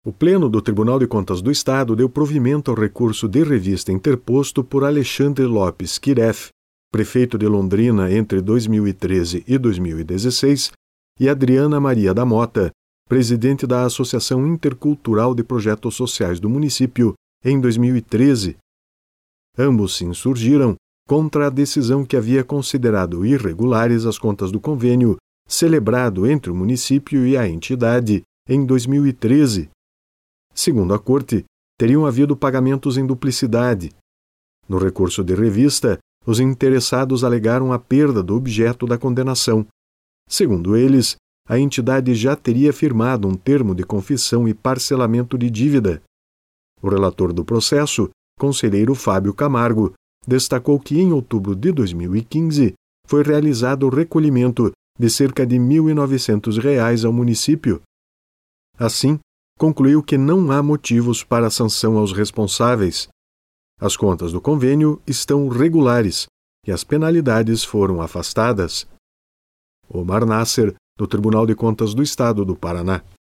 O Pleno do Tribunal de Contas do Estado deu provimento ao recurso de revista interposto por Alexandre Lopes Kiref, prefeito de Londrina entre 2013 e 2016, e Adriana Maria da Mota, presidente da Associação Intercultural de Projetos Sociais do município, em 2013. Ambos se insurgiram contra a decisão que havia considerado irregulares as contas do convênio celebrado entre o município e a entidade em 2013. Segundo a Corte, teriam havido pagamentos em duplicidade. No recurso de revista, os interessados alegaram a perda do objeto da condenação. Segundo eles, a entidade já teria firmado um termo de confissão e parcelamento de dívida. O relator do processo, conselheiro Fábio Camargo, destacou que em outubro de 2015 foi realizado o recolhimento de cerca de R$ 1.900 ao município. Assim, concluiu que não há motivos para a sanção aos responsáveis. As contas do convênio estão regulares e as penalidades foram afastadas. Omar Nasser, do Tribunal de Contas do Estado do Paraná.